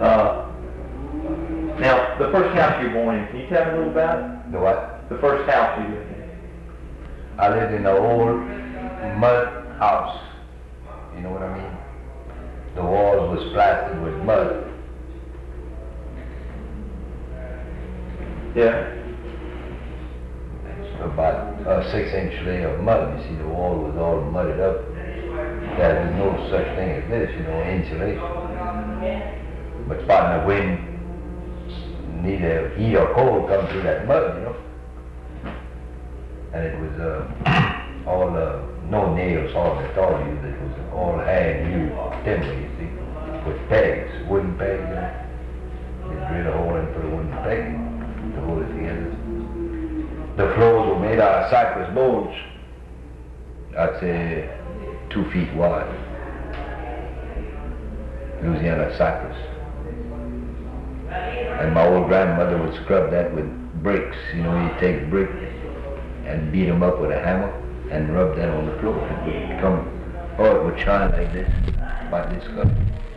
Uh, Now, the first house you were born in, can you tell me a little about it? The what? The first house you lived in. I lived in an old mud house. You know what I mean? The walls was plastered with mud. Yeah. It's about a 6-inch layer of mud. You see, the wall was all mudded up. There was no such thing as this, insulation. But partner, wind, neither heat or cold come through that mud, And it was all, no nails on it all used. It was all hand-used timber, you see, with pegs, wooden pegs, They drill a hole and put a wooden peg to hold it together. The floors were made out of cypress boards. I'd say 2 feet wide. Louisiana cypress. And my old grandmother would scrub that with bricks. You take brick and beat them up with a hammer and rub that on the floor. It would shine like this, by this color.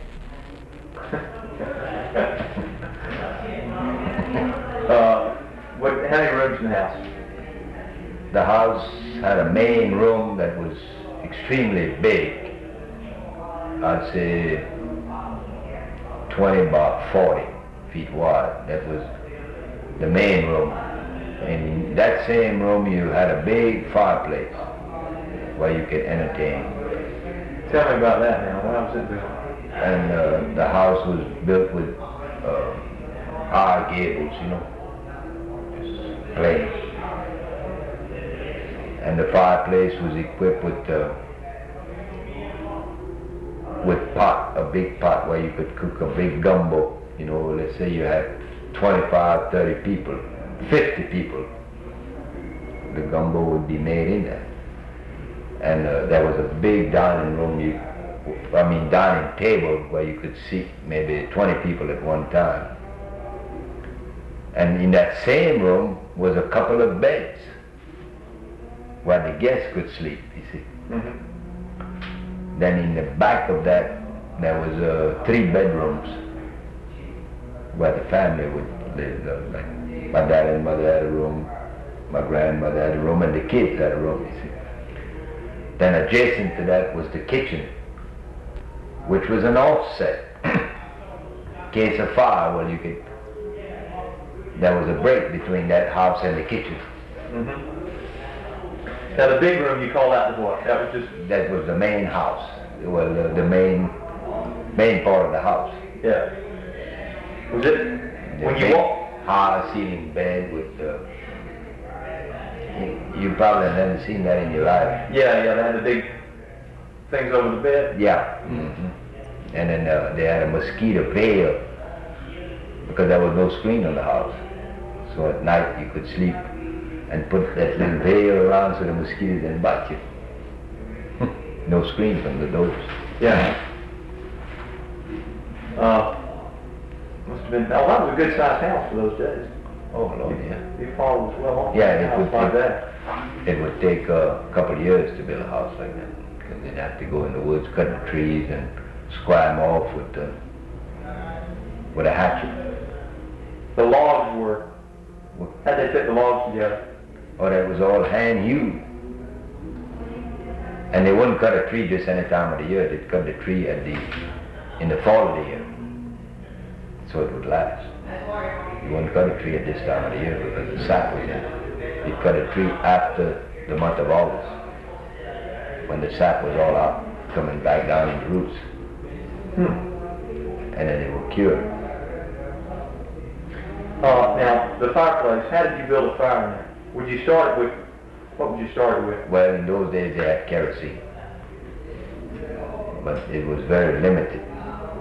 How many rooms in the house? The house had a main room that was extremely big. I'd say 20 by 40 feet wide. That was the main room. In that same room you had a big fireplace where you could entertain. Tell me about that now. When was it built? And the house was built with high gables, just plain. And the fireplace was equipped with pot, a big pot where you could cook a big gumbo. Let's say you had 25, 30 people, 50 people. The gumbo would be made in there. And there was a big dining room, dining table where you could seat maybe 20 people at one time. And in that same room was a couple of beds where the guests could sleep, you see. Mm-hmm. Then in the back of that, there was 3 bedrooms where the family would live. Like my dad and mother had a room, my grandmother had a room, and the kids had a room, you see. Then adjacent to that was the kitchen, which was an offset. In case of fire, there was a break between that house and the kitchen. Mm-hmm. Now the big room you called out as what? That was the main house. Well, the main part of the house. Yeah. Was it when you walked? High ceiling bed with you probably have never seen that in your life. Yeah, they had the big things over the bed. Yeah. Mm-hmm. And then they had a mosquito veil because there was no screen on the house. So at night you could sleep and put that little veil around so the mosquitoes didn't bite you. No screen from the doors. Yeah. Must have been. Oh, that was a good sized house for those days. Oh Lord, yeah. You followed us well on. Yeah, it would take a couple of years to build a house like that because they'd have to go in the woods, cut the trees, and square them off with a hatchet. The logs were. How'd they put the logs together? Oh, that was all hand hewed. And they wouldn't cut a tree just any time of the year. They'd cut the tree in the fall of the year, so it would last. You wouldn't cut a tree at this time of the year because the sap was in. You'd cut a tree after the month of August, when the sap was all out, coming back down in the roots. And then they were cured. Now, the fireplace, how did you build a fire in there? What would you start with? Well, in those days they had kerosene, but it was very limited.